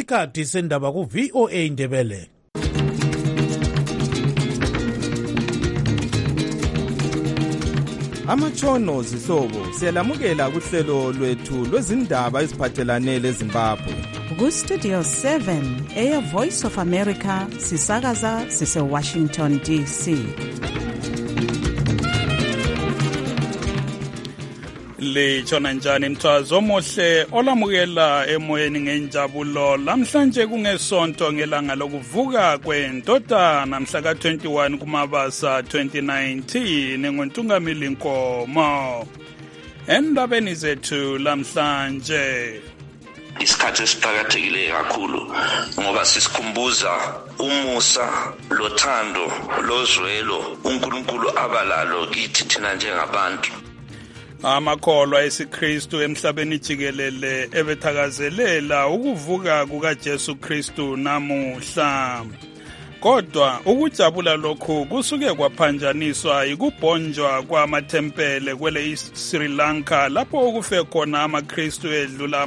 isikhathi sendaba ku-VOA Indebele. Amatshono zihlobo siyalamukela kuhlelo lwethu lwezindaba eziphathelane leZimbabwe. Ku-Studio 7 Air Voice of America sisakaza sise-Washington DC. Litshona njani mthwazi omuhle olamukela emoyeni ngenjabulo lamhlanje kungesonto ngelanga lokuvuka kwendodana mhla ka-21 kuMabasa 2019 ngontungamili Nkomo. Endabeni zethu lamhlanje isikhathi esiqhakathekile kakhulu ngoba sisikhumbuza umusa lothando lozwelo uNkulunkulu abalalo kithi thina njengabantu. Amakholwa esiKristu emhlabeni jikelele ebethakazelela ukuvuka kukaJesu Kristu namuhla. Kodwa ukujabula lokhu kusuke kwaphanjaniswa ikubhonjwa kwamathempele kwele Sri Lanka lapho okufe khona amaKristu edlula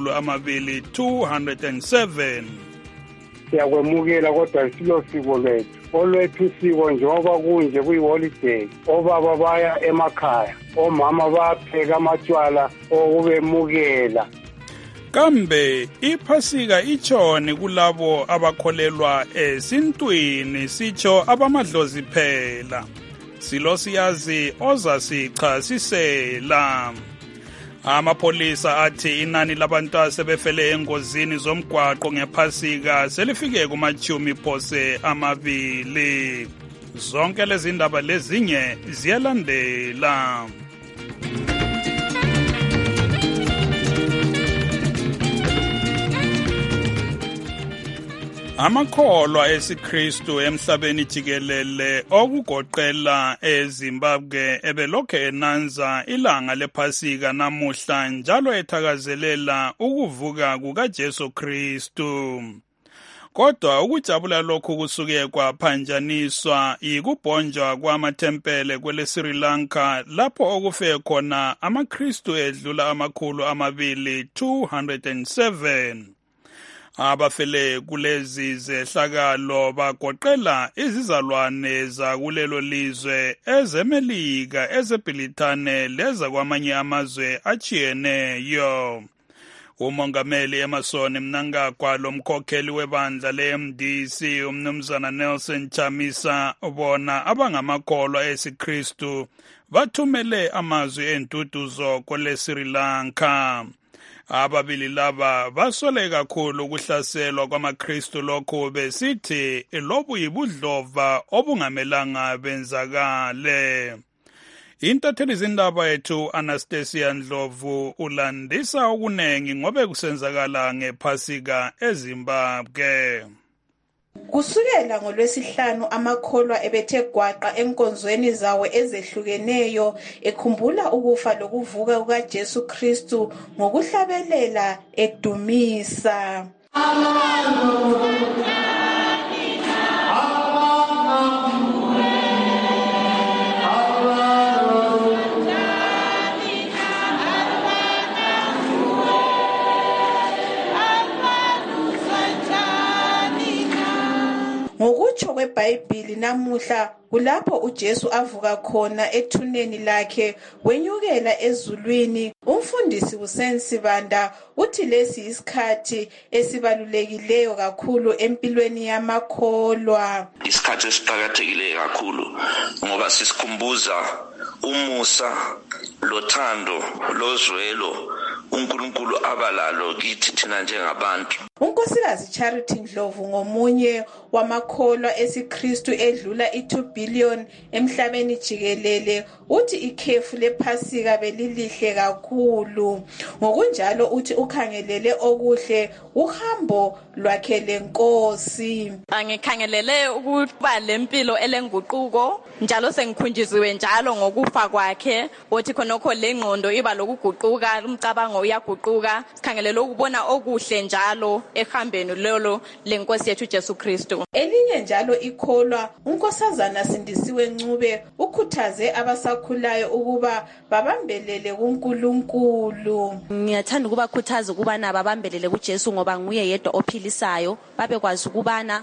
207. Siyakwemukela kodwa silo siko lethu. Olwethu siko njengoba kunje kuyi-holiday, obaba baya emakhaya, omama bayapheka amatshwala okubemukela. Kambe iphasika itshoni kulabo abakholelwa esintwini sitsho abamadlozi phela. Silo siyazi ozasichasisela. Amapolisa athi inani labantu asebefele engozini zomgwaqo ngephasika selifike kumachumi phose 2. Zonke lezi ndaba lezinye ziyalandela. Amakholwa esiKristu emhlabeni jikelele okugoqela eZimbabwe ebelokhe enanza ilanga lephasika namuhla njalo ethakazelela ukuvuka kukaJesu Kristu. Kodwa ukujabula lokhu kusuke kwaphanjaniswa ikubhonjwa kwamathempele kwele Sri Lanka lapho okufe khona amaKristu edlula 207. Abafele kulezi zehlakalo bagoqela izizalwane zakulelo lizwe ezemelika ezebhilithane leza kwamanye amazwe achiyeneyo. Umongameli Emerson Mnangagwa lomkhokheli webandla le-MDC umnumzana Nelson Chamisa bona abangamakholwa esiKristu bathumele amazwi entuduzo kole Sri Lanka. Ababili laba basole kakhulu ukuhlaselwa kwamaKristu lokho besithi lobu yibudlova obungamelanga benzakale. Intatheli zindaba yethu Anastasia Ndlovu ulandisa okunengi ngobe kusenzakala ngephasika eZimbabwe. Kusukela ngoLwesihlanu amakholwa ebethe gwaqa enkonzweni zawo ezehlukeneyo ekhumbula ukufa lokuvuka kukaJesu Kristu ngokuhlabelela edumisa. Ngokutsho kweBhayibhili namuhla kulapho uJesu avuka khona ethuneni lakhe wenyukela ezulwini. Umfundisi uSensibanda uthi lesi isikhathi esibalulekileyo kakhulu empilweni yamakholwa. Isikhathi esiqhakathekile kakhulu ngoba sisikhumbuza umusa lothando lozwelo uNkulunkulu abalalo kithi thina njengabantu. Unkosikazi Charity Ndlovu ngomunye wamakholwa esiKristu edlula 2 billion emhlabeni jikelele uthi ikhefu lephasika belilihle kakhulu. Ngokunjalo uthi ukhangelele okuhle uhambo lwakhe lenkosi. Angikhangelele ukuba lempilo elenguquko njalo sengikhunjiziwe njalo ngokufa kwakhe uthi khonokho lengqondo iba lokuguquka umcabango umcabango uyaguquka, sikhangelele ukubona okuhle njalo ehambeni lolo lenkosi yethu Jesu Kristu. Elinye njalo ikholwa unkosazana Sindisiwe Ncube ukhuthaze abasakhulayo ukuba babambelele kuNkulunkulu. Ngiyathanda ukubakhuthaza ukubana babambelele kuJesu ngoba nguye yedwa ophilisayo, babekwazi ukubana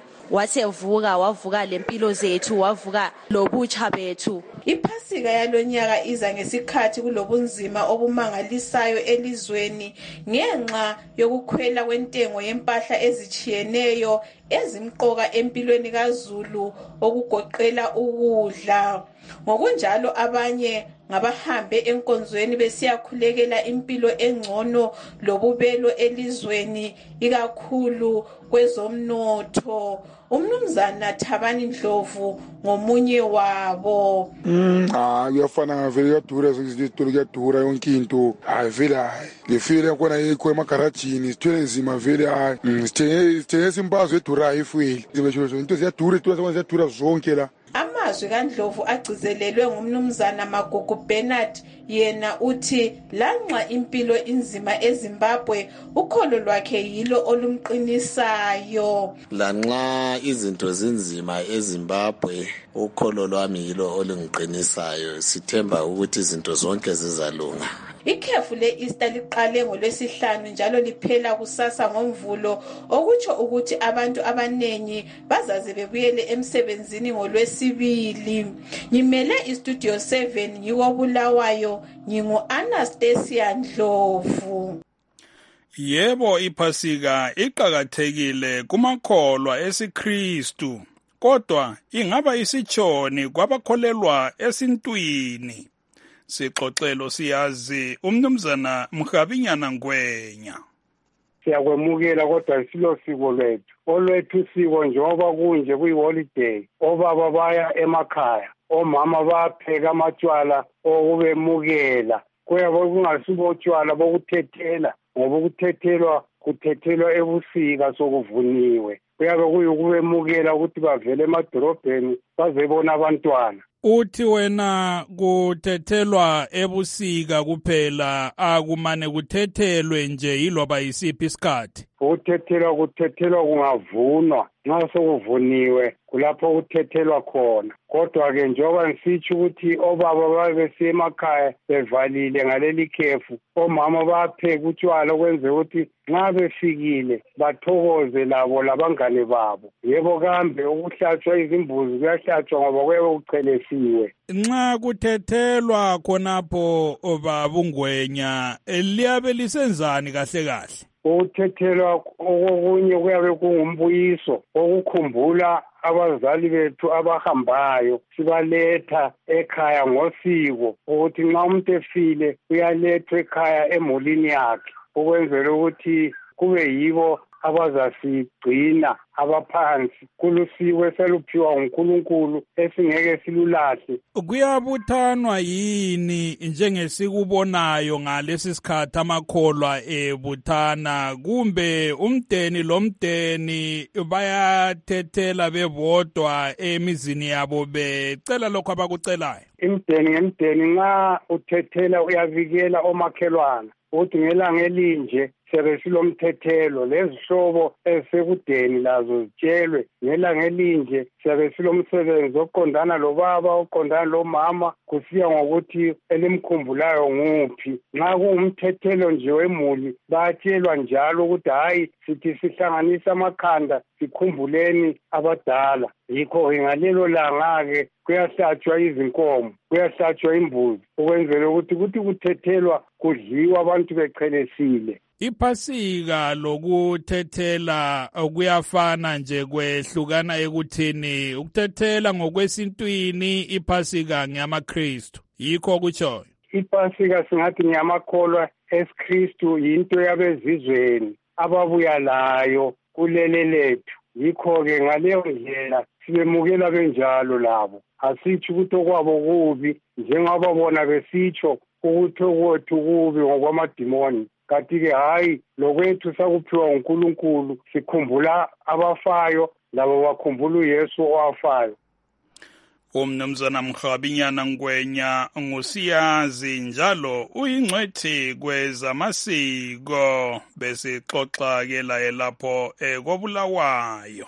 wavuka lempilo zethu, wavuka lobutsha bethu. Iphasika yalonyaka iza ngesikhathi kulobunzima obumangalisayo elizweni ngenxa yokukhwela kwentengo yempahla ezichiyeneyo ezimqoka empilweni kaZulu okugoqela ukudla. Ngokunjalo abanye ngabahambe enkonzweni besiyakhulekela impilo engcono lobubelo elizweni ikakhulu kwezomnotho. Umnumzana Thabani Ndlovu ngomunye wabo. Kuyafana ngavele kuyadura izitolo kuyadura yonke into. Vele ngifile khona yikho emagarajini sithwele nzima vele sithenge simbazo edurayo ifueli. Into ziyadura zonke la. Amazwi kaNdlovu agcizelelwe ngumnumzana Magugu Bernard, yena uthi lanxa impilo inzima eZimbabwe ukholo lwakhe yilo olumqinisayo. Lanxa izinto zinzima eZimbabwe ukholo lwami yilo olungiqinisayo, sithemba ukuthi izinto zonke zizalunga. Ikhefu le-Easter liqale ngoLwesihlanu njalo liphela kusasa ngoMvulo, okutsho ukuthi abantu abanengi bazaze bebuyele emsebenzini ngoLwesibili. Ngimele iStudio 7 ngiko Bulawayo, ngingu-Anastasia Ndlovu. Yebo, iphasika iqhakathekile kumakholwa esiKristu, kodwa ingaba isitshoni kwabakholelwa esintwini. Sixoxelo siyazi umnumzana Mhabinyana Ngwenya. Siyakwemukela kodwa silo siko lethu. Olwethu siko njengoba kunje kuyiholiday, obaba baya emakhaya, omama bapheka amatshwala okubemukela. Kuyabe kungasibo utshwala bokuthethela, ngoba kuthethelwa ebusika sokuvuniwe. Kuyabe kuyukubemukela ukuthi bavele emadorobheni bazebona abantwana. Uthi wena kuthethelwa ebusika kuphela, akumane kuthethelwe nje yiloba yisiphi isikhathi? Kuthethelwa kungavunwa, nxa sokuvuniwe kulapho kuthethelwa khona. Kodwa-ke njengoba ngisitsho ukuthi obaba babesiya emakhaya bevalile ngaleli khefu, omama bapheka utshwala ukwenzela ukuthi nxa befikile bathokoze labo labangane babo. Yebo kambe ukuhlatshwa izimbuzi kuyahlatshwa ngoba kuyabe kuchelesiwe. Nxa kuthethelwa khonapho babungwenya liyabe lisenzani kahle kahle? Ukuthethelwa okunye kuyabe kungumbuyiso okukhumbula abazali bethu abahambayo, sibaletha ekhaya ngosiko ukuthi nxa umuntu efile uyalethwa ekhaya emulini yakhe ukwenzela ukuthi kube yibo abazasigcina abaphansi kulusiko eseluphiwa nguNkulunkulu esingeke silulahle. Kuyabuthanwa yini njengesikubonayo ngalesi sikhathi amakholwa ebuthana, kumbe umdeni lomdeni bayathethela bebodwa emizini yabo becela lokho abakucelayo? Imdeni ngemdeni nxa uthethela uyavikela omakhelwana ukuthi ngelanga elinje siyabe silomthethelo, lezihlobo ezisekudeni lazo zitshelwe ngelanga elinje siyabe silomsebenzi oqondana lobaba oqondana lomama, kusiya ngokuthi elimkhumbulayo nguphi. Nxa kungumthethelo nje wemuli bayatshelwa njalo ukuthi hayi sithi sihlanganisa amakhanda sikhumbuleni abadala. Yikho ngalelo langa-ke kuyahlatshwa izinkomo, kuyahlatshwa imbuzi ukwenzela ukuthi kuthethelwa kudliwa abantu bechelesile. Iphasika lokuthethela kuyafana nje, kwehlukana ekuthini ukuthethela ngokwesintwini, iphasika ngeyamaKristu. Yikho kutshoyo iphasika singathi ngeyamakholwa esiKristu, yinto yabezizweni ababuya layo kuleli lethu. Yikho-ke ngaleyo ndlela sibemukela benjalo labo. Asitsho ukuthi okwabo kubi njengoba bona besitsho ukuthi okwethu kubi ngokwamadimoni. Kanti-ke hayi, lokwethu sakuphiwa uNkulunkulu, sikhumbula abafayo labo bakhumbula uYesu owafayo. Umnumzana Mkhabinyana Ngwenya ngusiyazi njalo uyingcwethi kwezamasiko bese xoxa ke la lapho koBulawayo.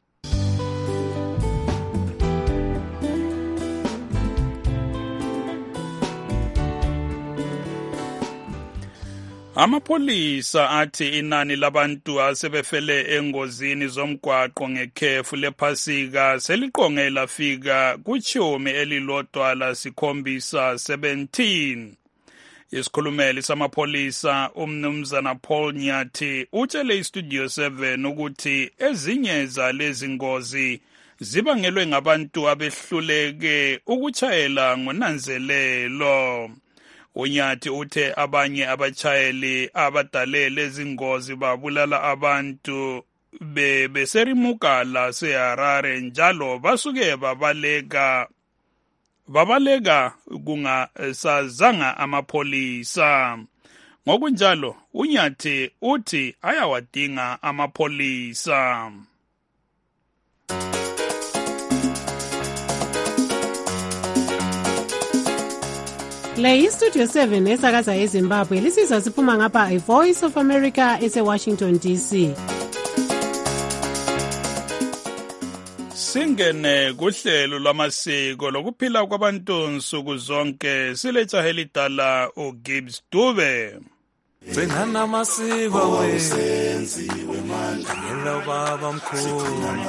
Amapolisa athi inani labantu asebefele engozini zomgwaqo ngekhefu lephasika seliqonge lafika kuchumi elilodwa lasikhombisa 17. Isikhulumeli samapolisa umnumzana Paul Nyathi utshele iStudio 7 ukuthi ezinye zalezi ngozi zibangelwe ngabantu abehluleke ukuchayela ngonanzelelo. Unyathi uthe abanye abachayeli abadale lezi ngozi babulala abantu beserimuka la seHarare njalo basuke babaleka kungasazanga amapolisa. Ngokunjalo Unyathi uthi ayawadinga amapolisa. Le iStudio 7 esakaza eZimbabwe lisizwa siphuma ngapha iVoice of America eseWashington DC. Singene kuhlelo lwamasiko lokuphila kwabantu nsuku zonke silejahe elidala uGibbs Dube. Gcinana amasiko wenziwe manje ngela baba mkhulu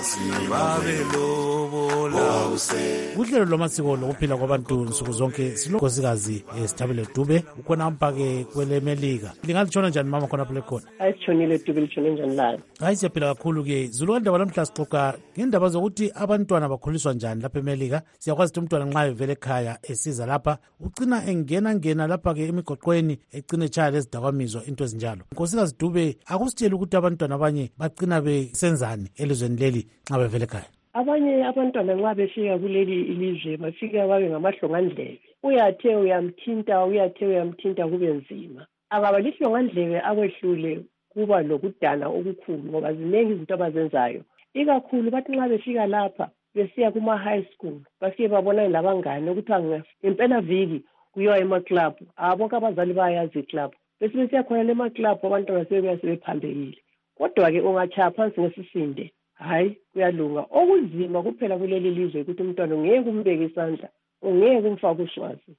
babelobola Kuhlelo lwamasiko lokuphila kwabantu nsuku zonke silogosikazi Sithabile Dube ukhona ampake kwele Melika. Lingatshona njani mama khona phela khona? Ayitshonile Dube litshone njani la? Hayi siyaphila kakhulu ke. Zulu namhla sixoxa ngendaba zokuthi abantwana bakhuliswa njani lapha eMelika. Siyakwazi ukuthi umntwana nxa evele ekhaya esiza lapha ucina engena lapha ke emigoqweni ecine echaya lezidakamizwa into ezinjalo. Nkosikazi Dube akusitshela ukuthi abantwana abanye bacina besenzani elizweni leli nxa bevele ekhaya. Abanye abantwana nxa befika kuleli ilizwe bafika babe ngamahlongandlebe. Uyathe uyamthinta kube nzima. Akaba lihlongandlebe akwehlule kuba lokudana okukhulu ngoba zinengi izinto abazenzayo. Ikakhulu bathi nxa befika lapha besiya kuma high school bafike babona labangane ukuthi ngempela viki kuyiwa ema-club. Bonke abazali bayazi i-club. Bese besiya khona ema-club abantwana sebephambekile. Kodwa-ke ungatshaya phansi ngesisinde, hayi kuyalunga. Okunzima kuphela kuleli lizwe ukuthi umntwana ungeke umbeke isandla, ungeke umfake uswazi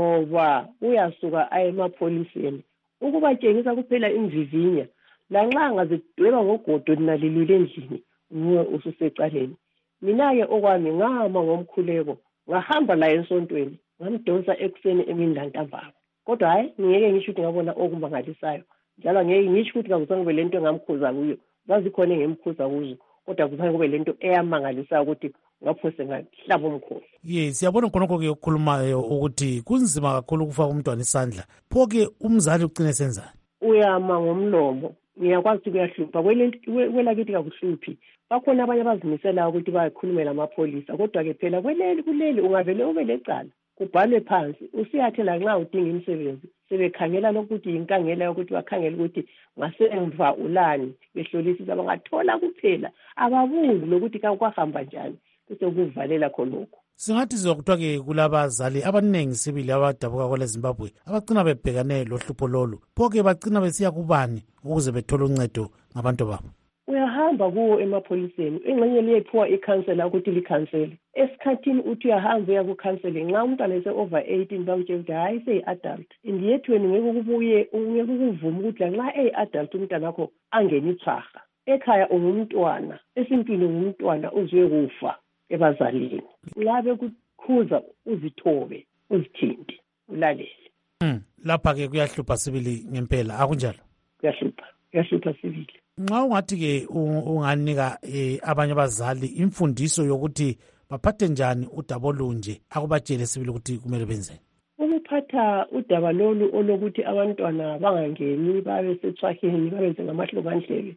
ngoba uyasuka aye emapholiseni ukubatshengisa kuphela imvivinya. Lanxa angazidweba ngogodo nalilule endlini nguwe ususecaleni. Mina-ke okwami ngama ngomkhuleko ngahamba la esontweni ngamdonsa ekuseni emini lantambama. Kodwa hayi ngeke ngisho ukuthi ngabona okumbangalisayo njalo ngeke ngisho ukuthi kakuzange kube lento engamkhuza kuyo. Zazikhona engemkhuza kuzo kodwa kuzange kube lento eyamangalisayo ukuthi ngaphose ngahlaba umkhosi. Yes, siyabona khonokho ke ukukhulumayo ukuthi kunzima kakhulu ukufaka umntwana isandla. Pho-ke umzali ucine senzani? Uyama ngomlomo. Ngiyakwazi ukuthi kuyahlupha kwelakithi kakuhluphi. Bakhona abanye abazimisela ukuthi bayakhulumela amapholisa kodwa-ke phela kuleli ungavele ube lecala kubhalwe phansi usiyathela nxa udinga imisebenzi sebekhangela lokuthi yinkangela yokuthi bakhangele ukuthi ngasemva ulani behlolisisa bangathola kuphela ababuzi lokuthi kwahamba njani bese kuvalela khonokho. Singathi sizokuthiwa-ke kulabazali abaningi sibili abadabuka kwele Zimbabwe abagcina bebhekane lohlupho lolu. Pho-ke bagcina besiya kubani ukuze bethole uncedo ngabantu babo? Uyahamba kuwo emapholiseni ingxenye liyephiwa ikhansela ukuthi likhansele. Esikhathini uthi uyahamba uya kukhansele nxa umntwana ese-over 18 bakutshela ukuthi hayi seyi-adult. Indiyethweni ngeke ukuvuma ukuthi lanxa eyi-adult umntwana wakho angene ithwaha. Ekhaya ungumntwana, esimpini ungumntwana uziwe kufa ebazalini. Nxa bekukhuza uzithobe, uzithinte, ulalele. Lapha-ke kuyahlupha sibili ngempela, akunjalo? Kuyahlupha sibili. Nxa ungathi-ke unganika abanye abazali imfundiso yokuthi baphathe njani udaba olunje akubatshele sibili ukuthi kumele benzeni. Ukuphatha udaba lolu olokuthi abantwana bangangeni babe sethwaheni babenze ngamahlongandlebe.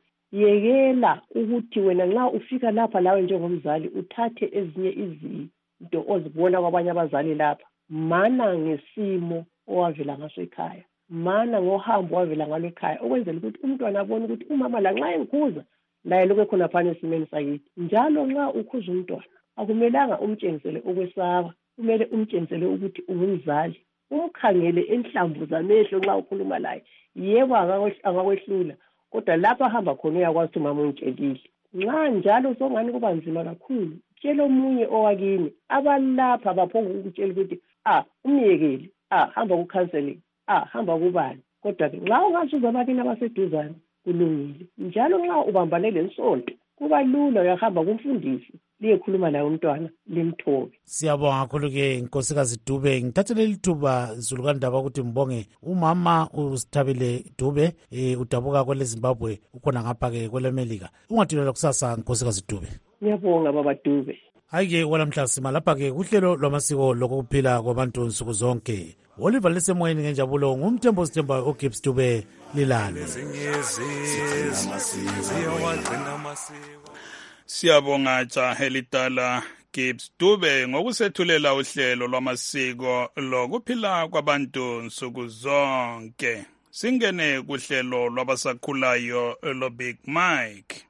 Yekela ukuthi wena nxa ufika lapha lawe njengomzali uthathe ezinye izinto ozibona kwabanye abazali lapha. Mana ngesimo owavela ngaso ekhaya. Mana ngohambo wavela ngalo ekhaya ukwenzela ukuthi umntwana abone ukuthi umama lanxa engikhuza laye lokho khona phana esimeni sakithi. Njalo nxa ukhuza umntwana akumelanga umtshengisele ukwesaba, kumele umtshengisele ukuthi ungumzali, umkhangele enhlamvu zamehlo nxa ukhuluma laye. Yebo angakwehlula, kodwa lapho ahamba khona uyakwazi ukuthi mama ungitshelile. Nxa njalo songani kuba nzima kakhulu, tshela omunye owakini abalapha baphonga ukutshela ukuthi umyekele, hamba ku-counseling, hamba kubani. Kodwa-ke nxa ungasuza abakini abaseduzane kulungile. Njalo nxa ubambane lensonto kuba lula, uyahamba kumfundisi liyekhuluma naye umntwana limthobe. Siyabonga kakhulu-ke Nkosikazi Dube. Ngithathe leli thuba Zulukandaba ukuthi mbonge umama uSithabile Dube udabuka kwele Zimbabwe ukhona ngapha-ke kwele Melika. Ungadinelwa kusasa Nkosikazi Dube. Ngiyabonga baba Dube. Hayi-ke walamhla sima lapha-ke kuhlelo lwamasiko lokuphila kwabantu nsuku zonke. Oliver lisemoyeni ngenjabulo ngumthembo Sithembayo uGibbs Dube lilalo. Siyabonga jaha elidala Gibbs Dube ngokusethulela uhlelo lwamasiko lokuphila kwabantu nsuku zonke. Singene kuhlelo lwabasakhulayo lo Big Mike.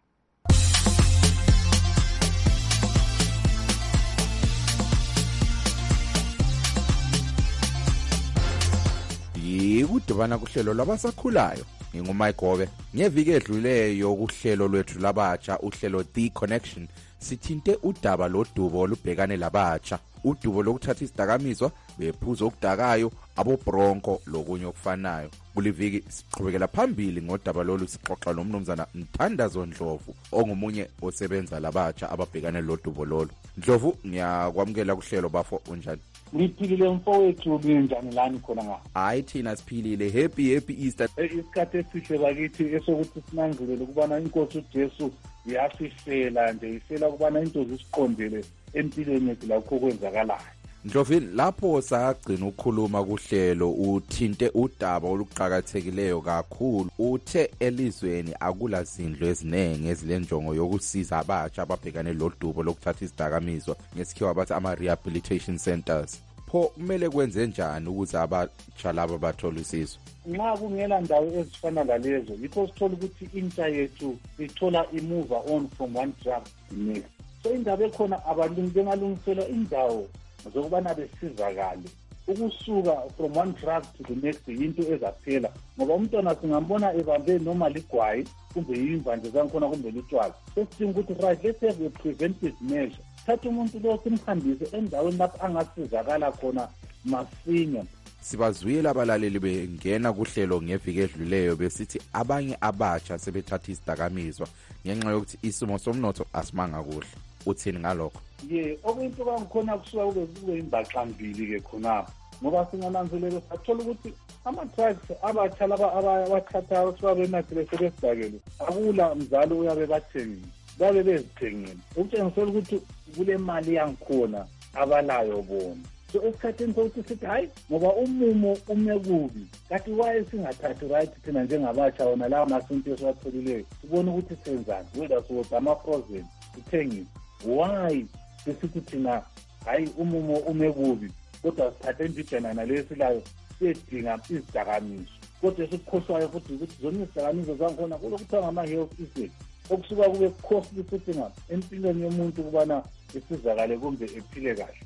Yikudibana kuhlelo lwabasakhulayo. Ngingumike Gobe. Ngeviki edluleyo kuhlelo lwethu labatsha uhlelo The Connection sithinte udaba lodubo olubhekane labatsha. Udubo lokuthatha isidakamizwa, bephuzo okudakayo, abobronko lokunye okufanayo. Kuliviki siqhubekela phambili ngodaba lolu sixoxa nomnumzana Nthandazo Ndlovu ongumunye osebenza labatsha ababhekane lodubo lolu. Ndlovu, ngiyakwamukela kuhlelo bafo unjani? Ngiphilile mfowethu kunjani lani khona nga? Hayi thina siphilile. Happy Easter. Isikhathi esihle bakithi esokuthi sinanzelele ukubana inkosi uJesu yasifela nje, ifela ukubana into zisiqondele empilweni yethu lakho kwenzakalayo. Ndlovu, lapho sagcina ukukhuluma kuhlelo uthinte udaba oluqhakathekileyo kakhulu. Uthe elizweni akula zindlu ezinenge ezilenjongo yokusiza abatsha ababhekane lodubo lokuthatha isidakamizwa, ngesikhiwa bathi ama-rehabilitation centers. Pho kumele kwenze njani ukuze abatsha laba bathole usizo? Nxa kungela ndawo ezifana lalezo, yikho sithola ukuthi intsha yethu ithola imove on from one drug to next. So indaba ekhona abalungu bengalungisela indawo zokubana besizakale ukusuka from one drug to the next into ezaphela, ngoba umntwana singambona ebambe noma ligwayi kumbe yimvanje zankhona kumbe lutshwala. Sesidinga ukuthi right, let's have a preventive measure. Thatha umuntu lo simhambise endaweni lapho angasizakala khona masinya. Sibazwile abalaleli bengena kuhlelo ngeviki edluleyo besithi abanye abatsha sebethatha isidakamizwa ngenxa yokuthi isimo somnotho asimanga kuhle. Uthini ngalokho? Okuyinto kangikhona kusuka kube imbaxambili ke khonapho, ngoba singananzelele sathola ukuthi ama-drugs abatsha laba abathathayo suka benathile sebesidakele akula mzali uyabe bathengile, babe bezithengile ukutshengisela ukuthi kule mali yangikhona abalayo bona. So esikhathini sokuthi sithi hayi ngoba umumo ume kubi, kanti waye singathathi right thina njengabatsha wona lawa masinto esiwatholileyo sibone ukuthi senzani, whether siwotha ama-frozen sithengile. Why sisithi thina hayi umumo ume kubi kodwa sithathe indijana nalesilayo sedinga izidakamizwa, kodwa esikukhohlwayo futhi ukuthi zona izidakamizwa zankhona kulokuthiwa ngama-health issues okusuka kube costly futhi empilweni yomuntu ukubana esizakale kumbe ephile kahle.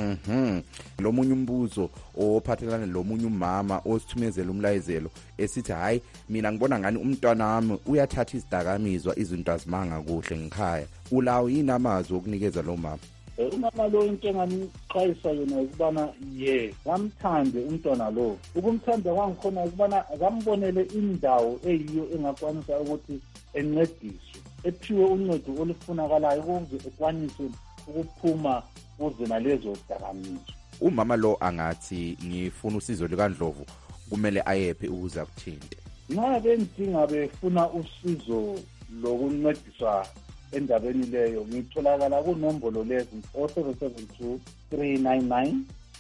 Lo munye umbuzo ophathelana lo munye umama osithumezela umlayezelo esithi hayi mina ngibona ngani umntwana wami uyathatha isidakamizwa izinto azimanga kuhle ngikhaya. Ulawo yini amazwi okunikeza lo mama? Umama lo into enganiqhayisa yona ukubana ngamthande umntwana lo. Ukumthanda kwangikhona ukubana ngambonele indawo eyiyo engakwanisa ukuthi encediswe, ephiwe uncedo olufunakalayo ukuze ekwanise ukuphuma kuze nalezo zidakamizwa. Umama lo angathi ngifuna usizo likaNdlovu kumele ayephi ukuze akuthinte? Nxa bendinga befuna usizo lokuncediswa endabeni leyo ngitholakala kunombolo lezi 0772 399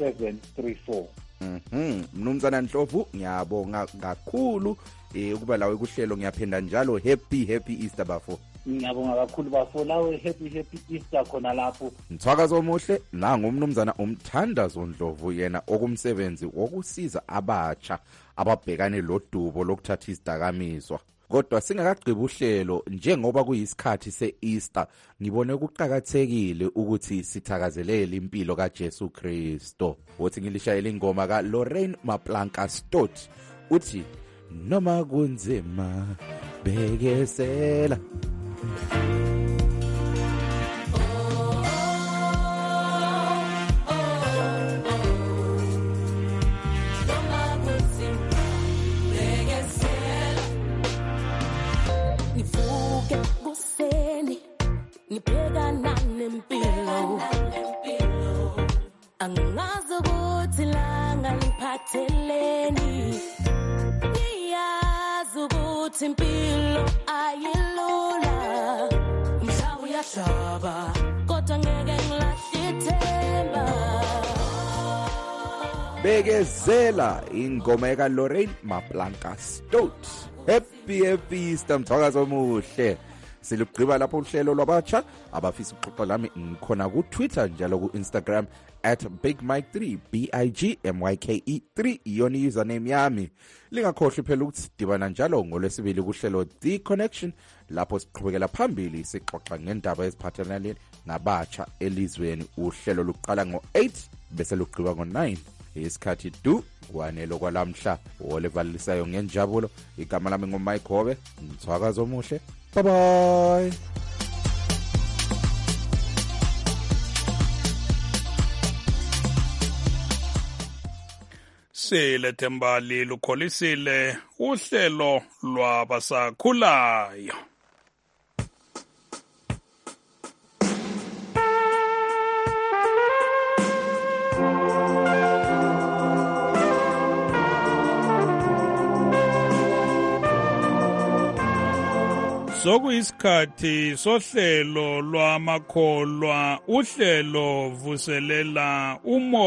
734. Mnumzana Ndlovu ngiyabonga kakhulu ukuba lawe kuhlelo. Ngiyaphinda njalo happy Easter bafo. Ngiyabonga kakhulu bafo, lawe happy Easter khona lapho. Mthwakazo omuhle nangumnumzana uMthandazo Ndlovu, yena okumsebenzi wokusiza abatsha ababhekane lodubo lokuthatha isidakamizwa. Kodwa singakagqibi uhlelo njengoba kuyisikhathi se-Easter, ngibone kuqhakathekile ukuthi sithakazelele impilo kaJesu Kristo. Uthi ngilishayela ingoma kaLorraine Maplanka Stott uthi noma kunzima bekezela. Angazi ukuthi langa liphatheleni, ngiyazi ukuthi impilo ayilula, mhla uyahlaba kodwa ngeke ngilahle ithemba. Bekezela, ingoma kaLorraine Maplanka Stott. Happy Easter, mthakazo omuhle. Silugqiba lapho uhlelo lwabatsha abafisa ukuxoxa lami ngikhona ku Twitter njalo ku Instagram @BigMike3 BIGMYKE3 iyona username yami. Lingakhohlwa phela ukuthi sidibana njalo ngolwesibili kuhlelo The Connection lapho siqhubekela phambili sixoxa ngendaba eziphathelene nabatsha elizweni. Uhlelo luqala ngo-8 bese lugqiba ngo-9. Isikhathi du kwanelo kwalamhla olevalisayo ngenjabulo. Igama lami nguMike Hobe, mthakazo omuhle. Bye bye. Silethembali lukholisile uhlelo lwabasakhulayo. Sokuyisikhathi sohlelo lwamakholwa, uhlelo vuselela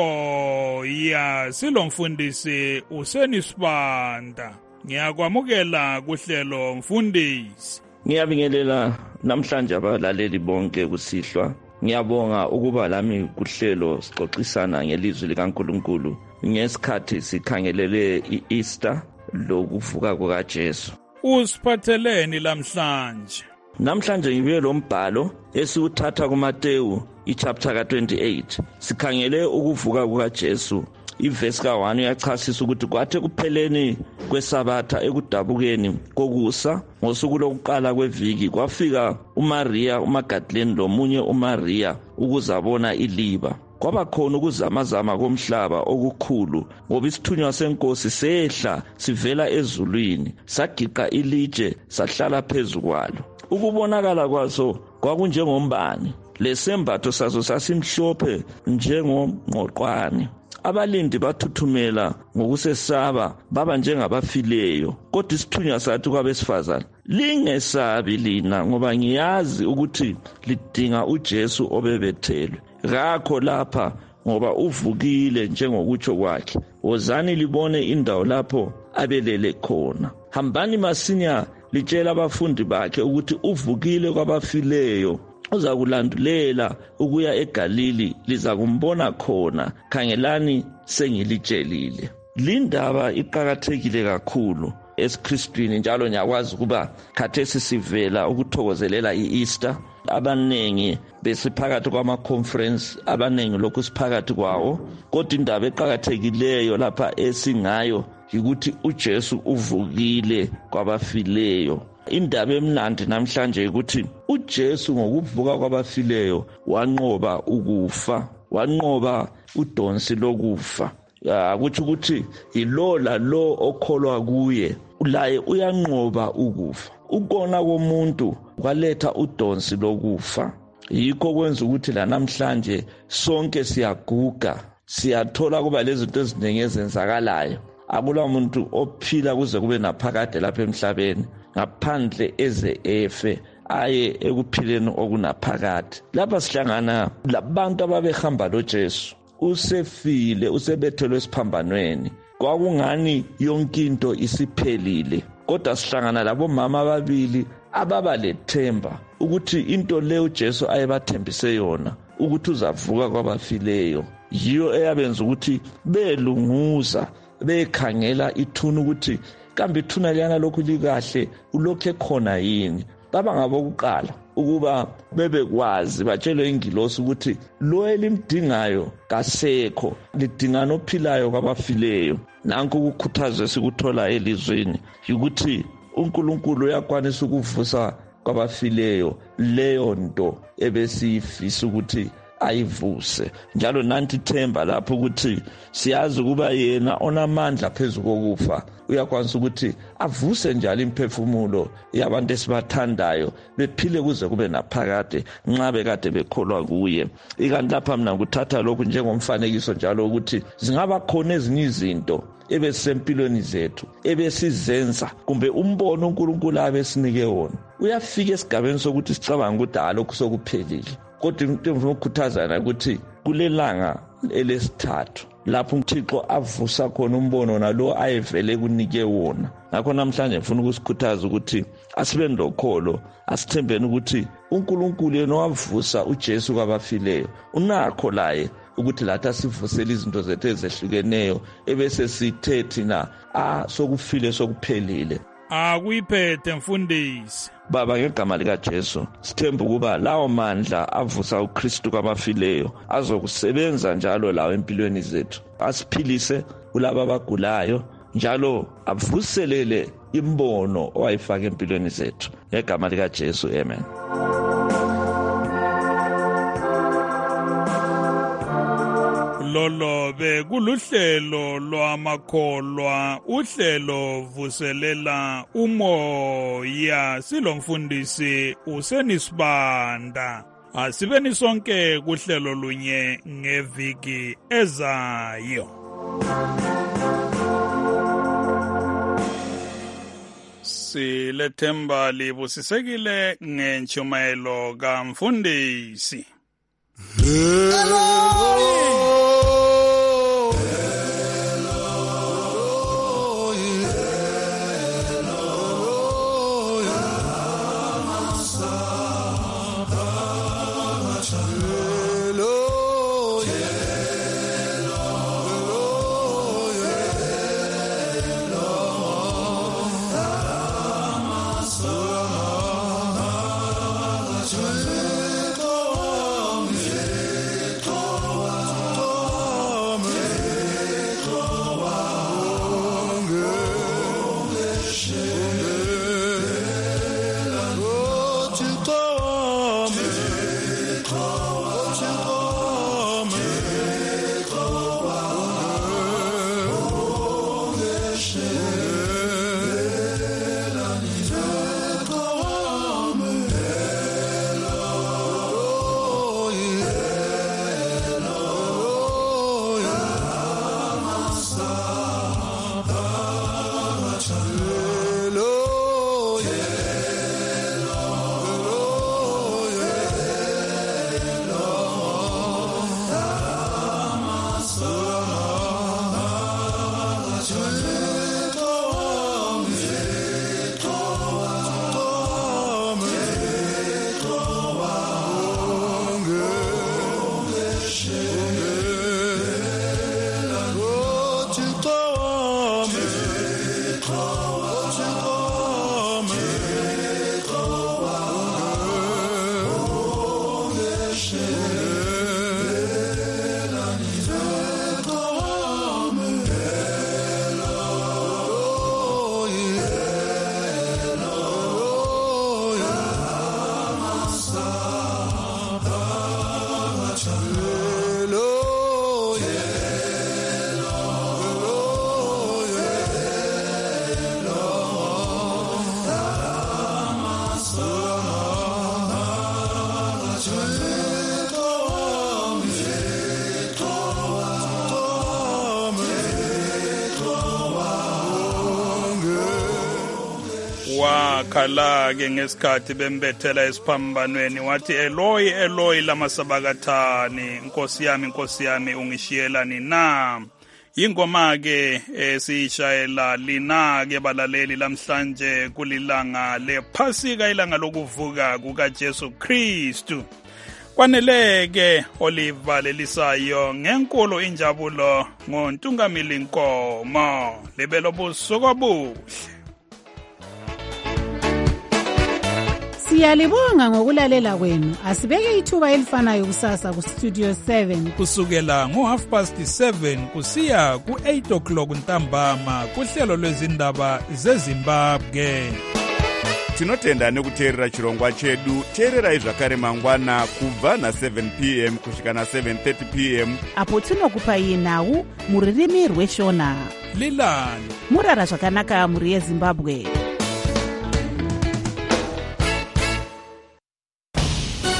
umoya. Silomfundisi uSenisibanda. Ngiyakwamukela kuhlelo mfundisi. Ngiyabingelela namhlanje abalaleli bonke kusihlwa. Ngiyabonga ukuba lami kuhlelo sixoxisana ngelizwi likaNkulunkulu ngesikhathi sikhangelele iEaster lokuvuka kukaJesu. Usiphatheleni lamhlanje? Namhlanje ngibuye lo mbhalo esiwuthatha kuMateyu ichapter ka28. Sikhangele ukuvuka kukaJesu. Ivesi ka1 uyachasisa ukuthi kwathe kupheleni kwesabatha ekudabukeni kokusa ngosuku lokuqala kweviki kwafika uMaria uMagdalene lomunye uMaria ukuzabona iliba. Kwaba khona ukuzamazama komhlaba okukhulu ngoba isithunywa senkosi sehla sivela ezulwini sagiqa ilitshe sahlala phezulu kwalo. Ukubonakala kwaso kwakunjengombane, lesembatho saso sasimhlophe njengongqoqwane. Abalindi bathuthumela ngokusesaba baba njengabafileyo. Kodwa isithunywa sathi kwabesifazane, lingesabi lina ngoba ngiyazi ukuthi lidinga uJesu obebethelwe. Ngakho lapha ngoba uvukile njengokutsho kwakhe. Wozani libone indawo lapho abelele khona. Hambani masinya litshela abafundi bakhe ukuthi uvukile kwabafileyo. Uza kulandulela ukuya eGalili, liza kumbona khona. Khangelani sengilitshelile. Lindaba iqhakathekile kakhulu esiKristwini njalo ngiyakwazi ukuba khathesi sivela ukuthokozelela iEaster. Abanengi besiphakathi kwama-conference, abanengi lokhu siphakathi kwawo. Kodwa indaba eqhakathekileyo lapha esingayo ukuthi uJesu uvukile kwabafileyo. Indaba emnandi namhlanje ukuthi uJesu ngokuvuka kwabafileyo wanqoba ukufa, wanqoba udonsi lokufa. Akuthi ukuthi yilo lalo okholwa kuye laye uyanqoba ukufa. Ukona komuntu kwaletha udonsi lokufa. Yikho kwenza ukuthi la namhlanje sonke siyaguga, siyathola kuba lezinto eziningi ezenzakalayo. Akula muntu ophila kuze kube naphakade lapha emhlabeni ngaphandle eze efe aye ekuphileni okunaphakade. Lapha sihlangana labantu ababehamba loJesu. Usefile, usebethelwe esiphambanweni. Kwakungani yonke into isiphelile. Kodwa sihlangana labo mama ababili ababa lethemba ukuthi into le uJesu ayebathembise yona ukuthi uzavuka kwabafileyo yiyo eyabenza ukuthi belunguza bekhangela ithuna ukuthi kambe ithuna liyana lokhu likahle ulokhu ekhona yini. Qabangabokuqala ukuba bebekwazi batshelwe ingilosi ukuthi lo elimdingayo kasekho, lidingana ophilayo kwabafileyo. Nanku ukukhuthazwa sikuthola elizweni ukuthi uNkulunkulu uyakwanisa ukuvusa kwabafileyo leyo nto ebesifisa ukuthi ayivuse. Njalo nanti themba lapho ukuthi siyazi ukuba yena onamandla phezulu kokufa uyakwanisa ukuthi avuse njalo imphefumulo yabantu esibathandayo bephile kuze kube naphakade nxa bekade bekholwa kuye. Ikanti lapha mina ngikuthatha lokhu njengomfanekiso njalo ukuthi zingaba khona ezinye izinto ebesempilweni zethu ebesizenza kumbe umbono uNkulunkulu abesinike wona uyafika esigabeni sokuthi sicabanga ukuthi lokhu sokuphelile. Kodwa into engikukhuthazana ukuthi kulelanga elesithathu lapho uThixo avusa khona umbono nalo ayevele kunike wona. Ngakho namhlanje ngifuna ukusikhuthaza ukuthi asibe nokholo, asithembeni ukuthi uNkulunkulu yena wavusa uJesu kwabafileyo unakho laye ukuthi lathi asivusele izinto zethu ezehlukeneyo ebese sithe thina sokufile sokuphelile. Akuyiphethe mfundisi. Baba, ngegama likaJesu sithemba ukuba lawo mandla avusa uKristu kwabafileyo azokusebenza njalo lawo empilweni zethu, asiphilise kulabo abagulayo njalo avuselele imbono owayifaka empilweni zethu. Ngegama likaJesu, amen. Lolo bekuluhlelo lwamakholwa, uhlelo vuselela umoya, silomfundisi uSenisibanda. Asibeni sonke kuhlelo lunye ngeviki ezayo. Silethemba libusisekile ngentshumayelo kamfundisi. Wakhala-ke ngesikhathi bembethela esiphambanweni wathi, Eloi, Eloi lama sabakathani, Nkosi yami ungishiyelani na? Ingoma-ke esiyishayela lina-ke balaleli lamhlanje kulilanga lephasika, ilanga lokuvuka kukaJesu Kristu. Kwaneleke olivalelisayo ngenkulu injabulo ngoNtungamili Nkomo. Libelo busuku obuhle. Siyalibonga ngokulalela kwenu. Asibeke ithuba elifanayo kusasa ku Studio 7 kusukela ngo7:30 kusiya ku8:00 ntambama kuhlelo lwezindaba zeZimbabwe. Tinotenda nekuteerera chirongwa chedu. Teererai zvakare mangwana kubva na7 p.m. kusvika na7:30 p.m. apo tinokupai nhau muririmi rweshona. Lilani murara zvakanaka muri yeZimbabwe.